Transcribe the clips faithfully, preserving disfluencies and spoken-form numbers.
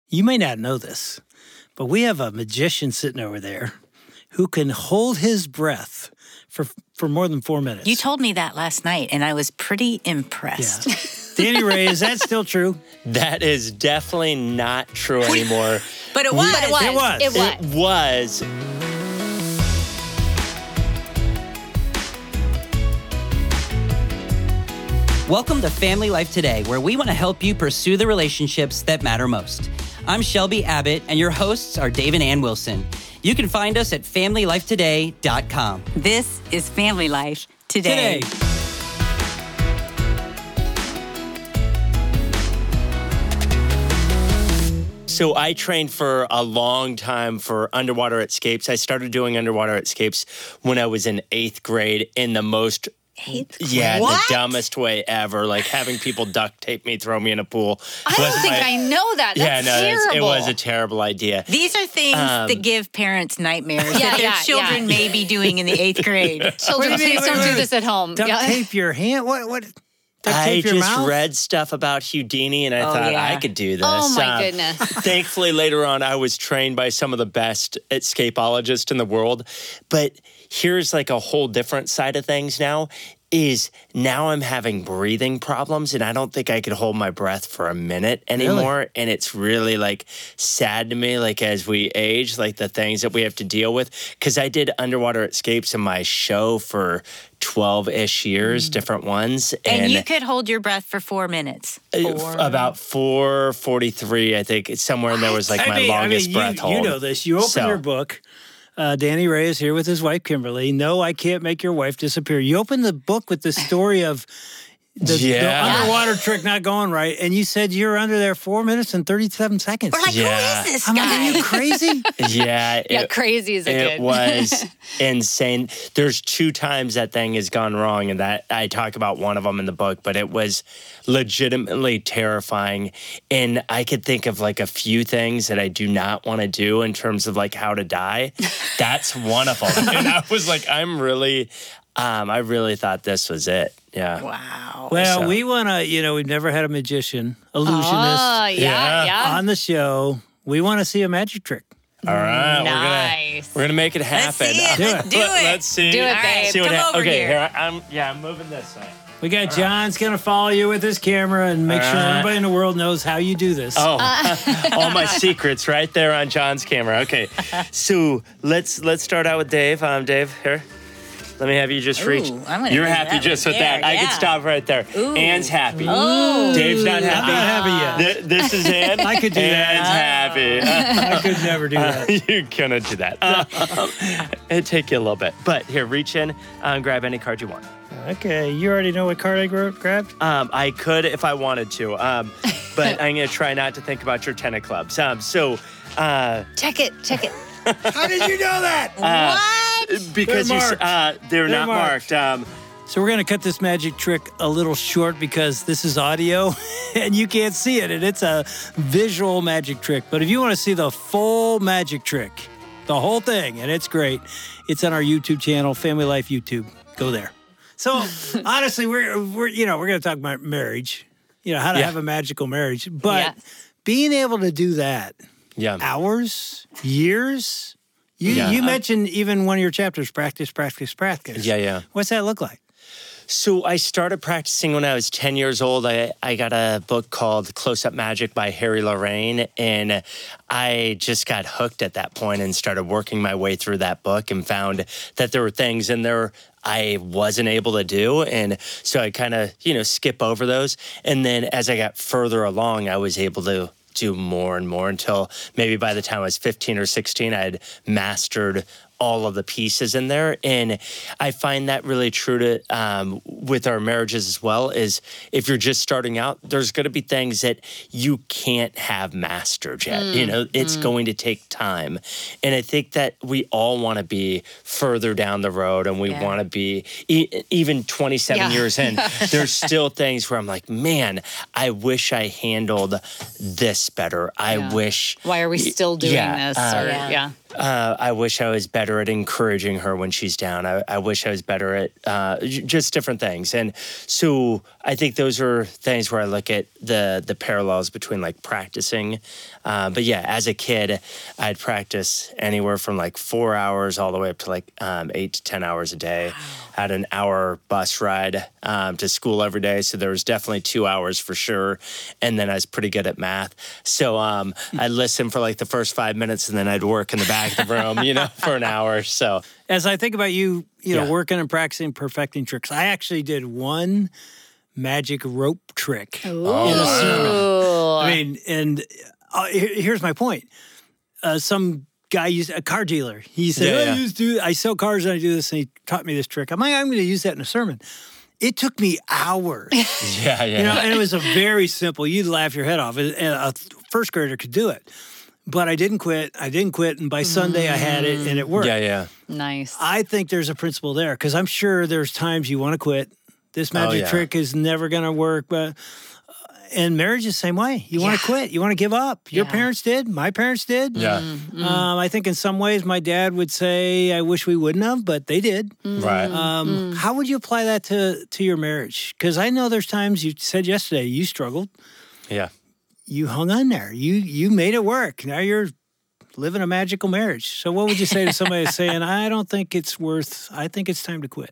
You may not know this, but we have a magician sitting over there who can hold his breath for for more than four minutes. You told me that last night, and I was pretty impressed. Yeah. Danny Ray, is that still true? That is definitely not true anymore. But it was. But it was. It was. It was. It was. Welcome to Family Life Today, where we want to help you pursue the relationships that matter most. I'm Shelby Abbott, and your hosts are Dave and Ann Wilson. You can find us at family life today dot com. This is Family Life Today. Today. So I trained for a long time for underwater escapes. I started doing underwater escapes when I was in eighth grade in the most Eighth grade? Yeah, What? the dumbest way ever. Like having people duct tape me, throw me in a pool. I don't Wasn't think my- I know that. That's yeah, no, it's- it terrible. was a terrible idea. These are things Um, that give parents nightmares Yeah, that their yeah, children yeah. may be doing in the eighth grade. Children, Wait a minute, please don't wait a do minute. this at home. Duct Yeah. tape your hand? What? What? Duct I tape your just mouth? read stuff about Houdini, and I Oh, thought yeah. I could do this. Oh, my Um, goodness. Thankfully, later on, I was trained by some of the best escapologists in the world. But here's like a whole different side of things now. Is now I'm having breathing problems, and I don't think I could hold my breath for a minute anymore. And it's really like sad to me, like as we age, like the things that we have to deal with. Because I did underwater escapes in my show for twelve-ish years, different ones. And you could hold your breath for four minutes. Four. About four forty-three, I think. It's somewhere in there was like I my mean, longest I mean, breath you, hold. You know this. You open So- your book. Uh, Danny Ray is here with his wife, Kimberly. No, I can't make your wife disappear. You open the book with the story of the, Yeah. the underwater trick not going right, and you said you were under there four minutes and thirty-seven seconds. We're like, Yeah. who is this I'm guy? like, are you crazy? Yeah. Yeah, it- crazy is a It good. was insane. There's two times that thing has gone wrong, and that I talk about one of them in the book, but it was legitimately terrifying. And I could think of like a few things that I do not want to do in terms of like how to die. That's one of them. And I was like, I'm really, um, I really thought this was it. Yeah. Wow. Well, So- we want to, you know, we've never had a magician, illusionist Oh, yeah, Yeah. yeah. on the show. We want to see a magic trick. All right. Nice. We're gonna we're gonna make it Let's happen. see it. Do Let's it. do it. Let's see. Do it, All right, babe. See what come hap- over okay, here. I'm yeah, I'm moving this way. We got John's going to follow you with his camera and make sure All right. everybody in the world knows how you do this. Oh, all my secrets right there on John's camera. Okay, so let's let's start out with Dave. Um, Dave, here. Let me have you just Ooh, reach. I'm gonna You're do happy that just right with that. there, I can yeah. stop right there. Ooh. Anne's happy. Oh. Dave's not I'm happy. not happy yet. Th- this is Anne. I could do that. Anne's happy. I could never do that. You're gonna do that. Um, it'd take you a little bit. But here, reach in, um, grab any card you want. Okay, you already know what card I gra- grabbed? Um, I could if I wanted to, um, but I'm gonna try not to think about your ten of clubs. Um, so, uh, Check it, check it. How did you know that? What? because They're you, s- marked. uh, they're, They're not marked. marked. Um, So we're going to cut this magic trick a little short because this is audio and you can't see it, and it's a visual magic trick. But if you want to see the full magic trick, the whole thing, and it's great, it's on our YouTube channel, Family Life YouTube. Go there. So honestly, we're we're you know we're going to talk about marriage, you know how to Yeah. have a magical marriage, but Yes. being able to do that, yeah. hours, years. You Yeah. you mentioned even one of your chapters, practice, practice, practice. Yeah, yeah. What's that look like? So I started practicing when I was ten years old. I, I got a book called Close Up Magic by Harry Lorraine, and I just got hooked at that point and started working my way through that book and found that there were things in there I wasn't able to do. And so I kind of, you know, skip over those. And then as I got further along, I was able to do more and more until maybe by the time I was fifteen or sixteen, I had mastered all of the pieces in there. And I find that really true to um, with our marriages as well, is if you're just starting out, there's going to be things that you can't have mastered yet. Mm, you know, it's mm. going to take time. And I think that we all want to be further down the road, and we Yeah. want to be, e- even twenty-seven Yeah. years in, there's still things where I'm like, man, I wish I handled this better. I Yeah. wish. Why are we still doing Yeah, this? uh, Or, yeah. yeah. Uh, I wish I was better at encouraging her when she's down. I, I wish I was better at uh, j- just different things. And so I think those are things where I look at the the parallels between like practicing. Uh, but yeah, as a kid, I'd practice anywhere from like four hours all the way up to like um, eight to ten hours a day. Wow. I had an hour bus ride um, to school every day. So there was definitely two hours for sure. And then I was pretty good at math. So um, I'd listen for like the first five minutes and then I'd work in the back of the room, you know, for an hour. So as I think about you, you know, Yeah. working and practicing, perfecting tricks, I actually did one magic rope trick in a sermon. I mean, and uh, here- here's my point. Uh, some guy used a car dealer. He said, Yeah, oh, yeah. I used to do, I sell cars and I do this. And he taught me this trick. I'm like, I'm going to use that in a sermon. It took me hours. yeah, yeah. You know, and it was a very simple, you'd laugh your head off. And a first grader could do it. But I didn't quit. I didn't quit. And by Sunday, I had it and it worked. yeah, yeah. Nice. I think there's a principle there because I'm sure there's times you want to quit. This magic yeah. trick is never going to work. But and marriage is the same way. You want Yeah. to quit. You want to give up. Your Yeah. parents did. My parents did. Yeah. Um, I think in some ways my dad would say, I wish we wouldn't have, but they did. Right. Um, How would you apply that to, to your marriage? Because I know there's times you said yesterday you struggled. yeah. You hung on there. You you made it work. Now you're living a magical marriage. So what would you say to somebody that's saying, I don't think it's worth, I think it's time to quit?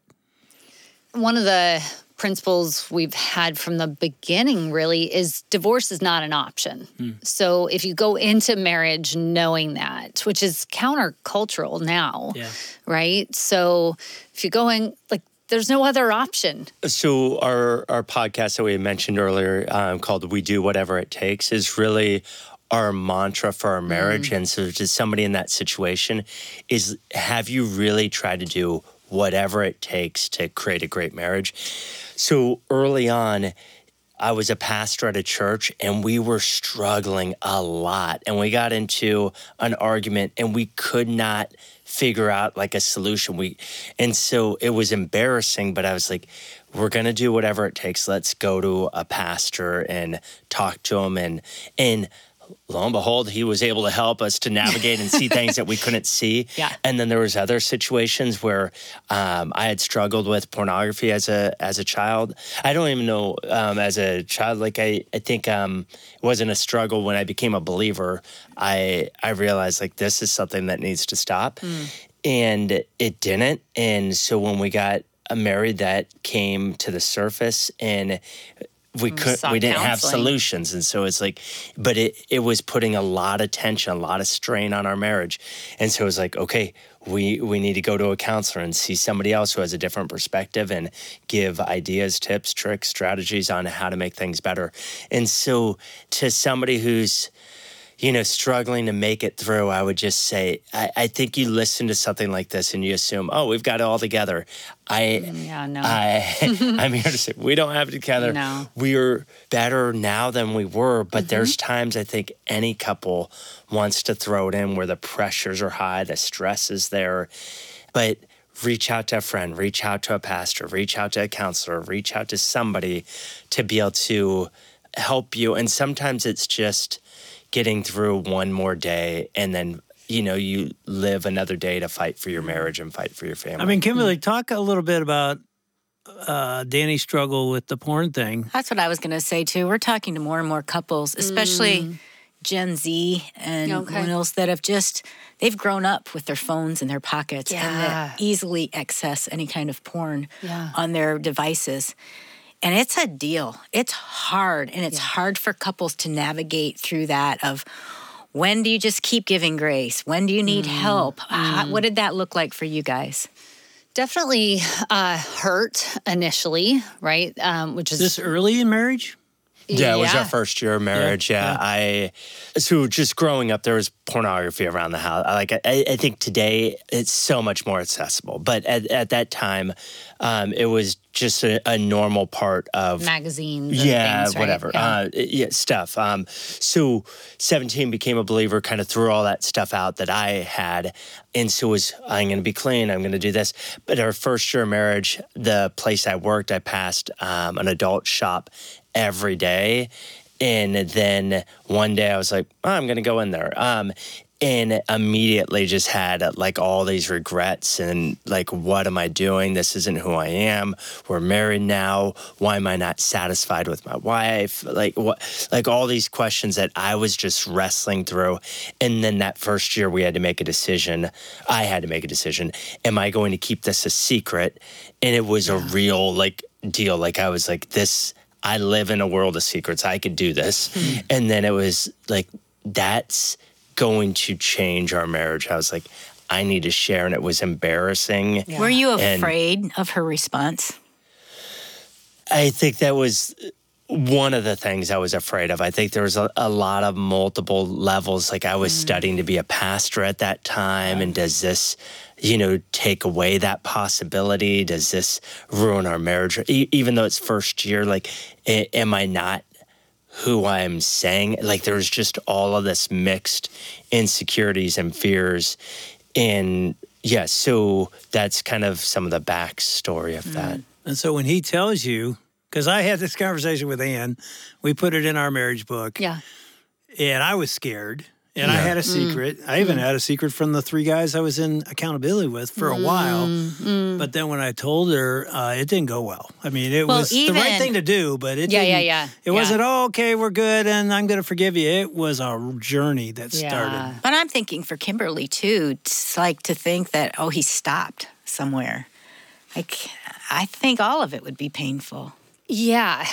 One of the principles we've had from the beginning really is divorce is not an option. So if you go into marriage knowing that, which is countercultural now, Yeah. right? So if you go in, like, there's no other option. So our our podcast that we mentioned earlier, um, called "We Do Whatever It Takes," is really our mantra for our marriage. And so, to somebody in that situation, is have you really tried to do whatever it takes to create a great marriage? So early on, I was a pastor at a church, and we were struggling a lot. And we got into an argument, and we could not figure out like a solution. We, and so it was embarrassing. But I was like, "We're gonna do whatever it takes. Let's go to a pastor and talk to him." And and lo and behold, he was able to help us to navigate and see things that we couldn't see. Yeah. And then there was other situations where um, I had struggled with pornography as a as a child. I don't even know um, as a child. Like I, I think um, it wasn't a struggle when I became a believer. I I realized like this is something that needs to stop, and it didn't. And so when we got married, that came to the surface, and we could sought we didn't have counseling. solutions. And so it's like, but it it was putting a lot of tension, a lot of strain on our marriage. And so it was like, okay, we we need to go to a counselor and see somebody else who has a different perspective and give ideas, tips, tricks, strategies on how to make things better. And so to somebody who's, you know, struggling to make it through, I would just say, I, I think you listen to something like this and you assume, oh, we've got it all together. I, Yeah, no. I, I'm here to say we don't have it together. No. We're better now than we were, but there's times I think any couple wants to throw it in where the pressures are high, the stress is there, but reach out to a friend, reach out to a pastor, reach out to a counselor, reach out to somebody to be able to help you. And sometimes it's just getting through one more day, and then, you know, you live another day to fight for your marriage and fight for your family. I mean, Kimberly, talk a little bit about uh, Danny's struggle with the porn thing. That's what I was going to say too. We're talking to more and more couples, especially Gen Z and Okay. millennials that have just, they've grown up with their phones in their pockets and Yeah. that easily access any kind of porn Yeah. on their devices. And it's a deal. It's hard. And it's hard for couples to navigate through that of when do you just keep giving grace? When do you need help? How, what did that look like for you guys? Definitely uh, hurt initially, right? Um, which is This early in marriage? Yeah, it was Yeah. our first year of marriage. Yeah, yeah. I so just growing up, there was pornography around the house. Like I, I think today it's so much more accessible, but at, at that time, um, it was just a, a normal part of magazines. And yeah, things, right? whatever. Yeah. Uh, yeah, stuff. Um, so seventeen became a believer, kind of threw all that stuff out that I had. And so was, I'm going to be clean. I'm going to do this. But our first year of marriage, the place I worked, I passed um, an adult shop every day. And then one day I was like, oh, I'm going to go in there. Um, and immediately just had like all these regrets and like, what am I doing? This isn't who I am. We're married now. Why am I not satisfied with my wife? Like what, like all these questions that I was just wrestling through. And then that first year we had to make a decision. I had to make a decision. Am I going to keep this a secret? And it was a real like deal. Like I was like, this, I live in a world of secrets. I could do this. And then it was like, that's going to change our marriage. I was like, I need to share, and it was embarrassing. Yeah. Were you And afraid of her response? I think that was one of the things I was afraid of. I think there was a, a lot of multiple levels. Like I was mm. studying to be a pastor at that time, and does this, you know, take away that possibility? Does this ruin our marriage? E- even though it's first year, like, a- am I not who I'm saying? Like there's just all of this mixed insecurities and fears. And yeah, so that's kind of some of the backstory of mm. that. And so when he tells you, because I had this conversation with Ann, we put it in our marriage book. Yeah. And I was scared. And yeah. I had a secret. Mm. I even mm. had a secret from the three guys I was in accountability with for a mm. while. Mm. But then when I told her, uh, it didn't go well. I mean, it well, was even, the right thing to do, but it yeah, didn't. Yeah, yeah, It yeah. wasn't, oh, okay, we're good, and I'm going to forgive you. It was a journey that yeah. started. But I'm thinking for Kimberly, too, it's like to think that, oh, he stopped somewhere. Like, I think all of it would be painful. Yeah.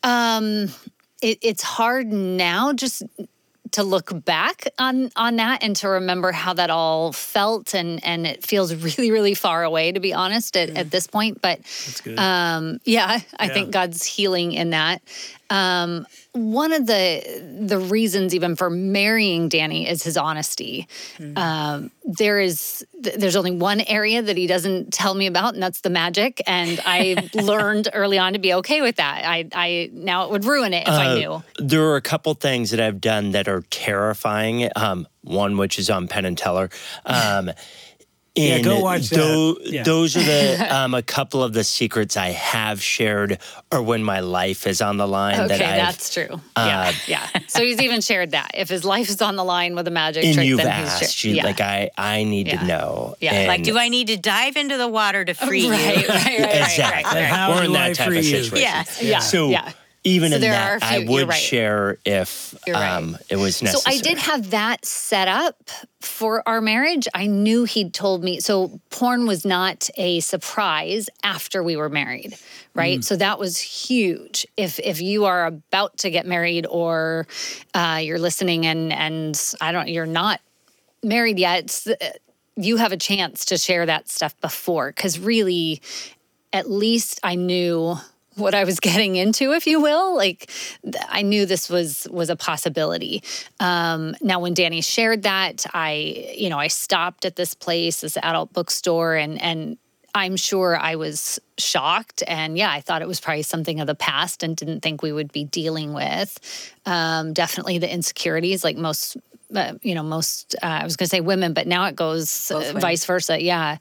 Um, it, it's hard now just to look back on on that and to remember how that all felt, and and it feels really, really far away, to be honest, at, yeah. at this point. But That's good. Um, yeah, I yeah. think God's healing in that. Um, one of the the reasons even for marrying Danny is his honesty. Mm-hmm. Um, there is there's only one area that he doesn't tell me about, and that's the magic. And I learned early on to be okay with that. I I now it would ruin it if uh, I knew. There are a couple things that I've done that are terrifying. Um, one which is on Penn and Teller. Um, Yeah, go watch that. Those, yeah. those are the um, a couple of the secrets I have shared, or when my life is on the line. Okay, that I've, that's true. Uh, yeah, yeah. So he's even shared that if his life is on the line with a magic and trick, you've then asked, he's shared. you, Yeah. like I, I need Yeah. to know. Yeah, And Like, do I need to dive into the water to free right, you? right, right, right, exactly. right, right. How We're do in that I type free of you? situation. Yeah. Yeah. So yeah. even So in there that, are a few- I would you're right. share if You're right. um, it was necessary. So I did have that set up for our marriage. I knew he'd told me. So porn was not a surprise after we were married, right? Mm. So that was huge. If if you are about to get married, or uh, you're listening and and I don't, you're not married yet, you have a chance to share that stuff before, because really, at least I knew what I was getting into, if you will. Like, I knew this was was a possibility. Um, now, when Danny shared that, I, you know, I stopped at this place, this adult bookstore, and and I'm sure I was shocked. And yeah, I thought it was probably something of the past and didn't think we would be dealing with. Um, definitely the insecurities, like most, uh, you know, most, uh, I was going to say women, but now it goes uh, vice versa. Yeah.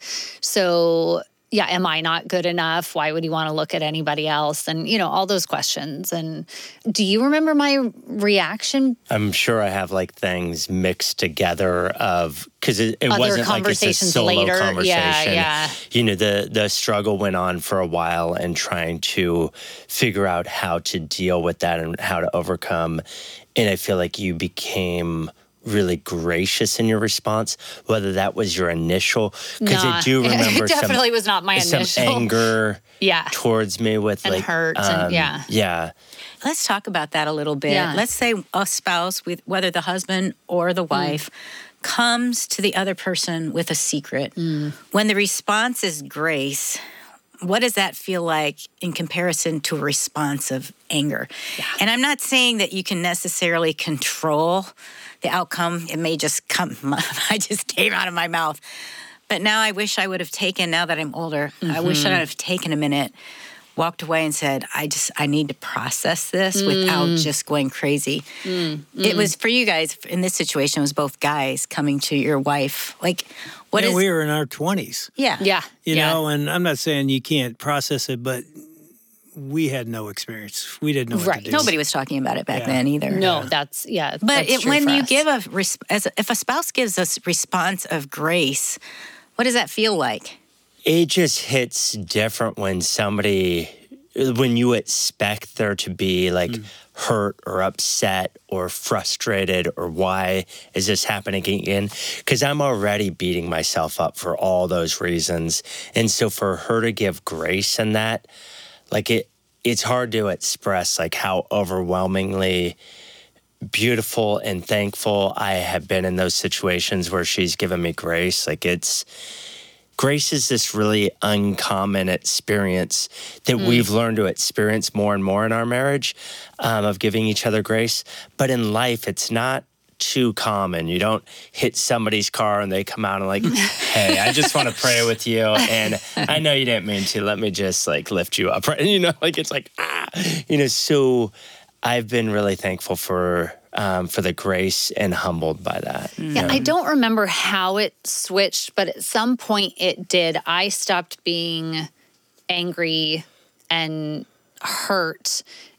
So yeah, am I not good enough? Why would you want to look at anybody else? And, you know, all those questions. And do you remember my reaction? I'm sure I have like things mixed together of, because it, it Other wasn't like it's a solo later. conversation. Yeah, yeah. You know, the, the struggle went on for a while, and trying to figure out how to deal with that and how to overcome. And I feel like you became really gracious in your response, whether that was your initial, because nah, I do remember it definitely some, was not my some initial anger yeah. towards me with and like hurt um, and yeah. Yeah. Let's talk about that a little bit. Yeah. Let's say a spouse, with whether the husband or the wife, mm. comes to the other person with a secret. Mm. When the response is grace, what does that feel like in comparison to a response of anger? Yeah. And I'm not saying that you can necessarily control the outcome. It may just come, I just came out of my mouth. But now I wish I would have taken, now that I'm older, mm-hmm. I wish I would have taken a minute, walked away and said, I just, I need to process this mm. without just going crazy. Mm. Mm. It was for you guys, in this situation, it was both guys coming to your wife. Like, what yeah, is... we were in our twenties. Yeah. Yeah. You yeah. know, and I'm not saying you can't process it, but we had no experience. We didn't know what Right. to do. Nobody was talking about it back Yeah. then either. No, that's, yeah. But that's it, true when for you us. give a, res- as a, if a spouse gives us response of grace, what does that feel like? It just hits different when somebody, when you expect there to be like mm. hurt or upset or frustrated or why is this happening again? Because I'm already beating myself up for all those reasons. And so for her to give grace in that, like it, it's hard to express like how overwhelmingly beautiful and thankful I have been in those situations where she's given me grace. Like it's, grace is this really uncommon experience that mm. we've learned to experience more and more in our marriage, um, of giving each other grace. But in life, it's not too common. You don't hit somebody's car and they come out and like, hey, I just want to pray with you. And I know you didn't mean to. Let me just like lift you up. Right? You know, like it's like, ah, you know, so I've been really thankful for Um, for the grace and humbled by that. Yeah, I don't remember how it switched, but at some point it did. I stopped being angry and hurt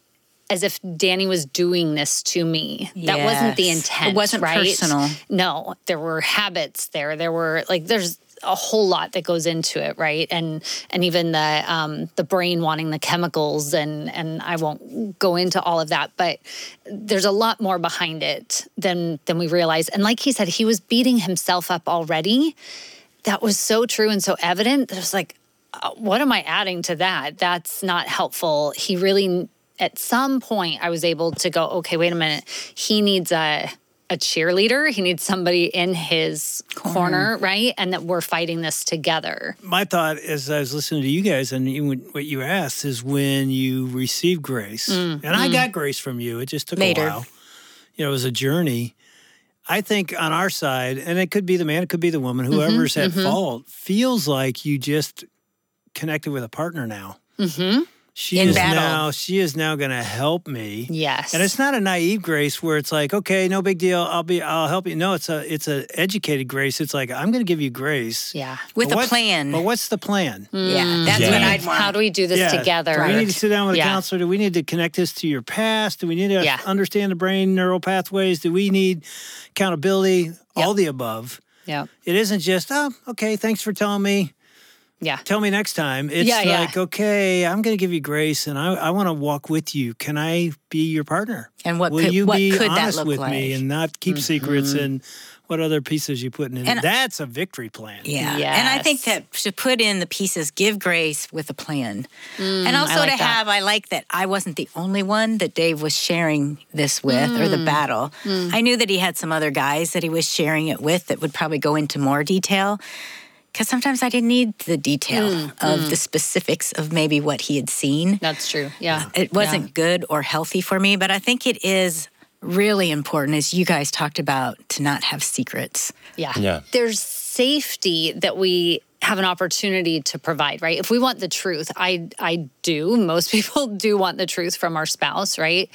as if Danny was doing this to me. Yes. That wasn't the intent. It wasn't right? personal. No, there were habits there. There were like, there's a whole lot that goes into it, right? And and even the um, the brain wanting the chemicals, and and I won't go into all of that, but there's a lot more behind it than than we realize. And like he said, he was beating himself up already. That was so true and so evident that it was like, uh, what am I adding to that? That's not helpful. He really, at some point, I was able to go, okay, wait a minute. He needs a a cheerleader. He needs somebody in his corner, corner, right? And that we're fighting this together. My thought as I was listening to you guys and even what you asked is when you receive grace, mm, and mm. I got grace from you. It just took Later. a while. You know, it was a journey. I think on our side, and it could be the man, it could be the woman, whoever's mm-hmm, at mm-hmm. fault, feels like you just connected with a partner now. Mm-hmm. She In is battle. now she is now going to help me. Yes. And it's not a naive grace where it's like, okay, no big deal. I'll be I'll help you. No, it's a it's a educated grace. It's like I'm going to give you grace. Yeah. With But a what- plan. But what's the plan? Yeah, that's Yeah. what I'd want. How do we do this Yeah. together? Do we need to sit down with Yeah. a counselor? Do we need to connect this to your past? Do we need to Yeah. understand the brain neural pathways? Do we need accountability? All the above. Yeah. It isn't just, oh, okay, thanks for telling me. Yeah. Tell me next time. It's Yeah, yeah. like, okay, I'm going to give you grace and I, I want to walk with you. Can I be your partner? And what Will could- you what be could that honest look with me like? and not keep secrets and what other pieces you putting in? And- That's a victory plan. Yeah. Yes. And I think that to put in the pieces, give grace with a plan. and also I like to that. have, I like that I wasn't the only one that Dave was sharing this with or the battle. I knew that he had some other guys that he was sharing it with that would probably go into more detail. Because sometimes I didn't need the detail of the specifics of maybe what he had seen. That's true. Yeah. It wasn't good or healthy for me, but I think it is really important, as you guys talked about, to not have secrets. Yeah. Yeah. There's safety that we have an opportunity to provide, right? If we want the truth, I I do. Most people do want the truth from our spouse, right?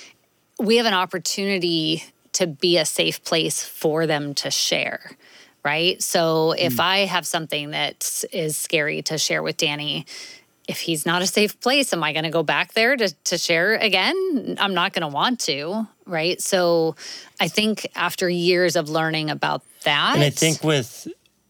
We have an opportunity to be a safe place for them to share, right? So if I have something that is scary to share with Danny, if he's not a safe place, am I going to go back there to, to share again? I'm not going to want to, right? So I think after years of learning about that. And I think with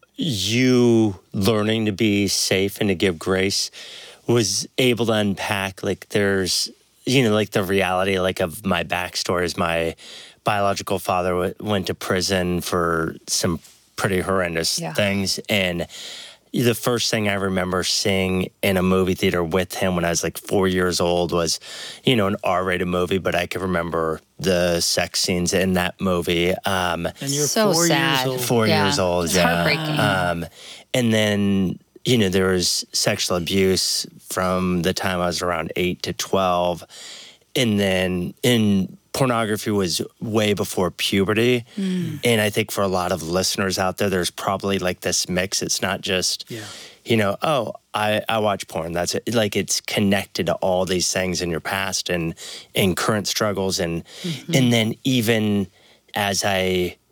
you learning to be safe and to give grace was able to unpack, like there's, you know, like the reality like of my backstory is my biological father w- went to prison for some pretty horrendous Yeah. things. And the first thing I remember seeing in a movie theater with him when I was like four years old was, you know, an R-rated movie, but I could remember the sex scenes in that movie. Um, And you're So four sad. years old. four Yeah. years old, It's yeah. heartbreaking. Um, and then, you know, there was sexual abuse from the time I was around eight to twelve. And then in pornography was way before puberty. Mm. And I think for a lot of listeners out there, there's probably like this mix. It's not just, Yeah. you know, oh, I, I watch porn. That's it. Like it's connected to all these things in your past and, and current struggles. And, Mm-hmm. and then even as I,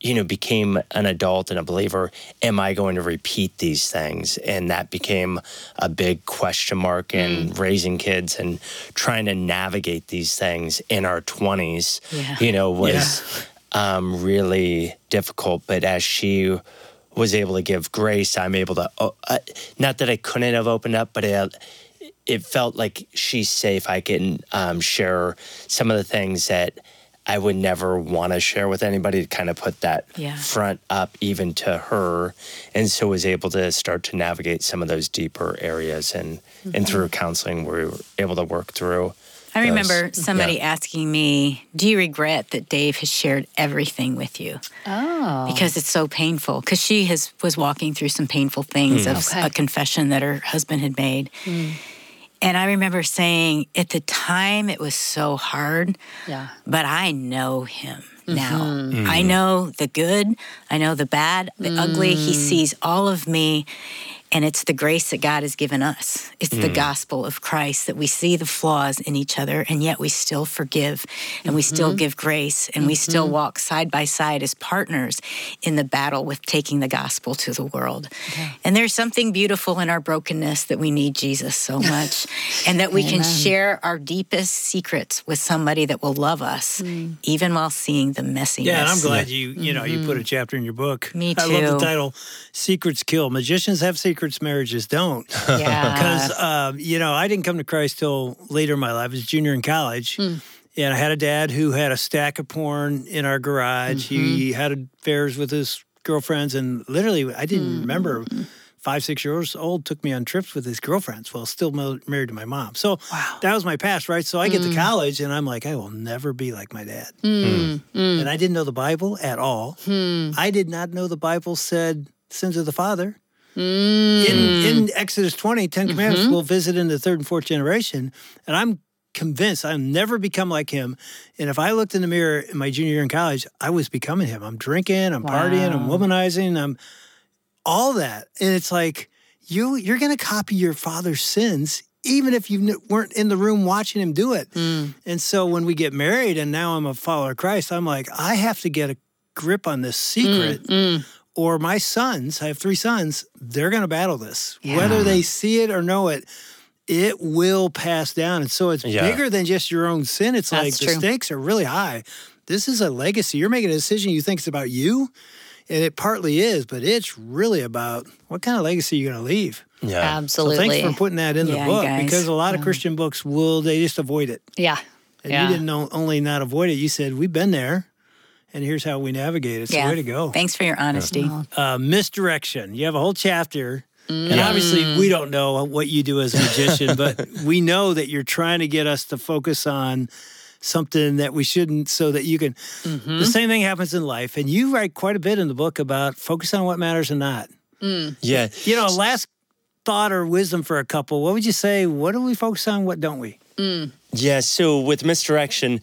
you know, became an adult and a believer, am I going to repeat these things? And that became a big question mark in mm. raising kids and trying to navigate these things in our twenties, yeah. you know, was yeah. um, really difficult. But as she was able to give grace, I'm able to, uh, not that I couldn't have opened up, but it, it felt like she's safe. I can um, share some of the things that I would never want to share with anybody, to kind of put that yeah. front up even to her. And so was able to start to navigate some of those deeper areas. And, mm-hmm. and through counseling, we were able to work through. I those. remember somebody yeah. asking me, do you regret that Dave has shared everything with you? Oh. Because it's so painful. Because she has was walking through some painful things mm. of okay. a confession that her husband had made. Mm. And I remember saying, at the time, it was so hard, yeah. but I know him now. Mm-hmm. I know the good, I know the bad, the mm. ugly. He sees all of me. And it's the grace that God has given us. It's mm. the gospel of Christ, that we see the flaws in each other, and yet we still forgive, and mm-hmm. we still give grace, and mm-hmm. we still walk side by side as partners in the battle with taking the gospel to the world. Okay. And there's something beautiful in our brokenness, that we need Jesus so much, and that we Amen. Can share our deepest secrets with somebody that will love us, mm. even while seeing the messiness. Yeah, and I'm glad you, you know, mm-hmm. you put a chapter in your book. Me too. I love the title, Secrets Kill. Magicians have secrets. Marriages don't. Yeah. Because, um, you know, I didn't come to Christ till later in my life. I was a junior in college. Mm. And I had a dad who had a stack of porn in our garage. Mm-hmm. He had affairs with his girlfriends. And literally, I didn't mm-hmm. remember, five, six years old, took me on trips with his girlfriends while still married to my mom. So wow. that was my past, right? So I get mm. to college and I'm like, I will never be like my dad. Mm. Mm. And I didn't know the Bible at all. Mm. I did not know the Bible said sins of the father. Mm. In, in Exodus twenty, Ten Commandments mm-hmm. will visit in the third and fourth generation. And I'm convinced I'll never become like him. And if I looked in the mirror in my junior year in college, I was becoming him. I'm drinking, I'm wow. partying, I'm womanizing, I'm all that. And it's like, you, you're going to copy your father's sins, even if you weren't in the room watching him do it. Mm. And so when we get married and now I'm a follower of Christ, I'm like, I have to get a grip on this secret. Mm. Mm. Or my sons, I have three sons, they're going to battle this. Yeah. Whether they see it or know it, it will pass down. And so it's yeah. bigger than just your own sin. It's That's like true. The stakes are really high. This is a legacy. You're making a decision you think is about you, and it partly is, but it's really about what kind of legacy you're going to leave. Yeah, absolutely. So thanks for putting that in yeah, the book, guys. Because a lot yeah. of Christian books will, they just avoid it. Yeah. And yeah. you didn't know, only not avoid it, you said, we've been there. And here's how we navigate it. It's yeah. the way to go. Thanks for your honesty. Uh, misdirection. You have a whole chapter. Mm. And obviously, we don't know what you do as a magician, but we know that you're trying to get us to focus on something that we shouldn't, so that you can. Mm-hmm. The same thing happens in life. And you write quite a bit in the book about focus on what matters and not. Mm. Yeah. You know, last thought or wisdom for a couple, what would you say? What do we focus on? What don't we? Mm. Yeah. So with misdirection,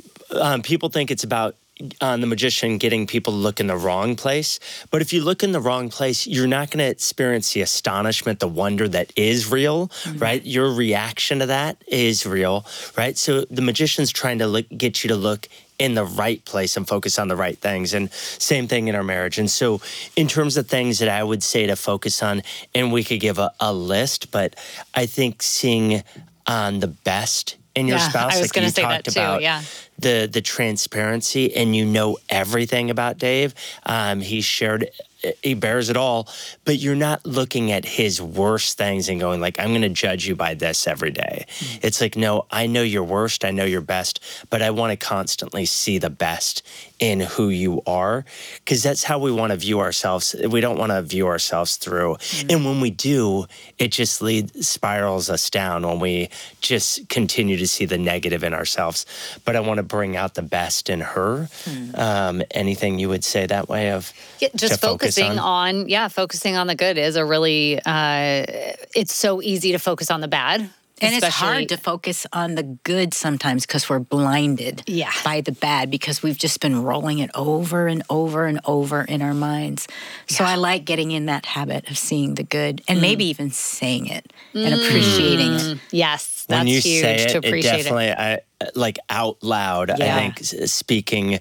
um, people think it's about on uh, the magician getting people to look in the wrong place. But if you look in the wrong place, you're not going to experience the astonishment, the wonder that is real, mm-hmm. right? Your reaction to that is real, right? So the magician's trying to look, get you to look in the right place and focus on the right things. And same thing in our marriage. And so in terms of things that I would say to focus on, and we could give a, a list, but I think seeing on the best in your yeah, spouse, I was like you say talked that too, about, yeah. the the transparency, and you know everything about Dave. Um, he shared, he bears it all, but you're not looking at his worst things and going like, I'm going to judge you by this every day. Mm-hmm. It's like, no, I know your worst, I know your best, but I want to constantly see the best in who you are, because that's how we want to view ourselves. We don't want to view ourselves through. Mm-hmm. And when we do, it just leads, spirals us down when we just continue to see the negative in ourselves. But I want to bring out the best in her. Mm-hmm. Um, anything you would say that way of yeah, just focusing on? on, yeah, focusing on the good is a really, uh, it's so easy to focus on the bad. And it's hard to focus on the good sometimes because we're blinded yeah. by the bad, because we've just been rolling it over and over and over in our minds. So yeah. I like getting in that habit of seeing the good and mm. maybe even saying it mm. and appreciating it. Yes, that's when you huge say it, to appreciate it. Definitely, it. I, like out loud, yeah. I think speaking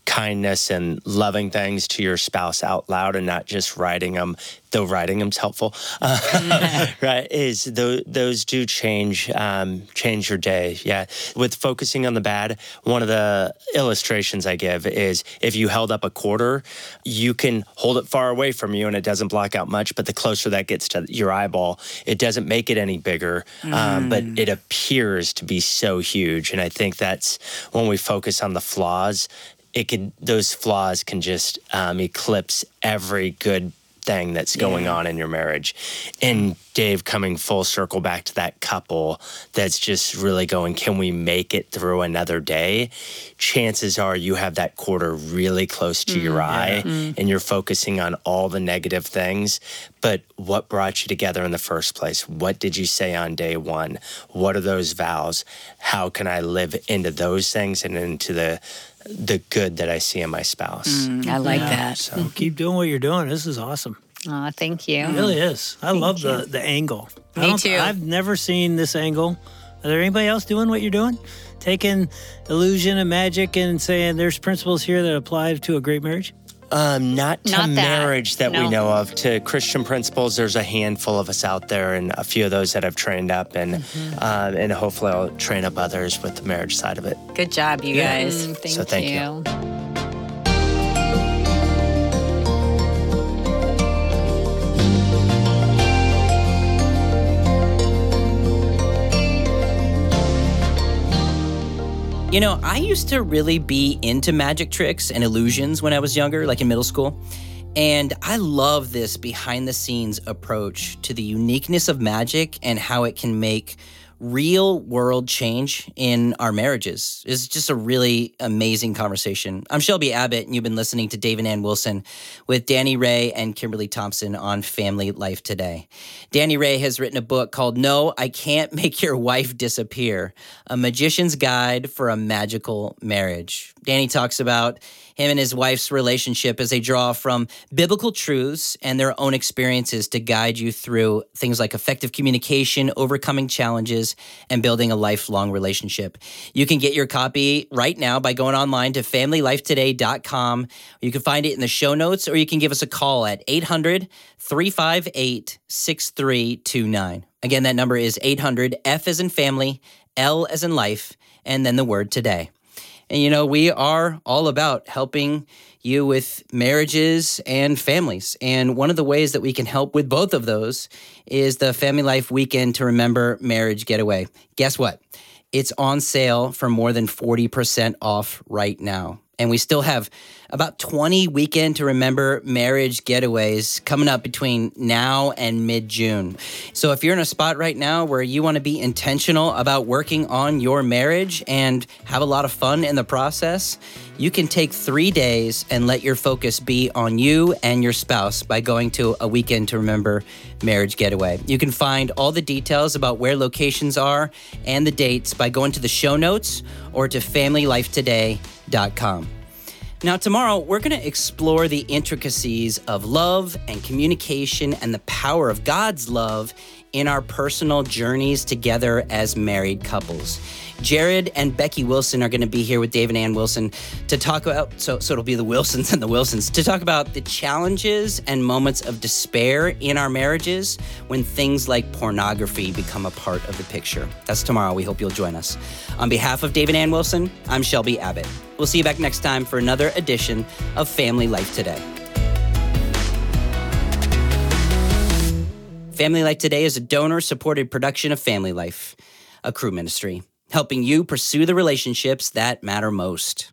kindness and loving things to your spouse out loud and not just writing them, though writing them's helpful, uh, right, is those, those do change um, change your day. Yeah. With focusing on the bad, one of the illustrations I give is if you held up a quarter, you can hold it far away from you and it doesn't block out much, but the closer that gets to your eyeball, it doesn't make it any bigger, mm. um, but it appears to be so huge. And I think that's when we focus on the flaws, it can, those flaws can just um, eclipse every good thing that's going yeah. on in your marriage. And Dave, coming full circle back to that couple that's just really going, can we make it through another day? Chances are you have that quarter really close to mm, your eye yeah. mm. and you're focusing on all the negative things. But what brought you together in the first place? What did you say on day one? What are those vows? How can I live into those things and into the the good that I see in my spouse? Mm, I like yeah. that. So keep doing what you're doing. This is awesome. Oh, thank you. It really is. I Thank love you. the, the angle. Me I don't, too. I've never seen this angle. Are there anybody else doing what you're doing? Taking illusion and magic and saying there's principles here that apply to a great marriage? Um, not to Not that. marriage that No. we know of. To Christian principles, there's a handful of us out there, and a few of those that I've trained up, and Mm-hmm. um, and hopefully I'll train up others with the marriage side of it. Good job, you Yeah. guys. Mm, thank So thank you. you. You know, I used to really be into magic tricks and illusions when I was younger, like in middle school. And I love this behind the scenes approach to the uniqueness of magic and how it can make real world change in our marriages. It's just a really amazing conversation. I'm Shelby Abbott, and you've been listening to Dave and Ann Wilson with Danny Ray and Kimberly Thompson on Family Life Today. Danny Ray has written a book called No, I Can't Make Your Wife Disappear, A Magician's Guide for a Magical Marriage. Danny talks about him and his wife's relationship as they draw from biblical truths and their own experiences to guide you through things like effective communication, overcoming challenges, and building a lifelong relationship. You can get your copy right now by going online to family life today dot com. You can find it in the show notes, or you can give us a call at eight hundred, three five eight, six three two nine. Again, that number is eight hundred, F as in family, L as in life, and then the word today. And, you know, we are all about helping you with marriages and families. And one of the ways that we can help with both of those is the Family Life Weekend to Remember Marriage Getaway. Guess what? It's on sale for more than forty percent off right now. And we still have about twenty Weekend to Remember Marriage Getaways coming up between now and mid-June. So if you're in a spot right now where you want to be intentional about working on your marriage and have a lot of fun in the process, you can take three days and let your focus be on you and your spouse by going to a Weekend to Remember Marriage Getaway. You can find all the details about where locations are and the dates by going to the show notes or to family life today dot com. Now, tomorrow, we're going to explore the intricacies of love and communication and the power of God's love in our personal journeys together as married couples. Jared and Becky Wilson are going to be here with Dave and Ann Wilson to talk about, so, so it'll be the Wilsons and the Wilsons, to talk about the challenges and moments of despair in our marriages when things like pornography become a part of the picture. That's tomorrow. We hope you'll join us. On behalf of Dave and Ann Wilson, I'm Shelby Abbott. We'll see you back next time for another edition of Family Life Today. Family Life Today is a donor-supported production of Family Life, a Cru ministry, helping you pursue the relationships that matter most.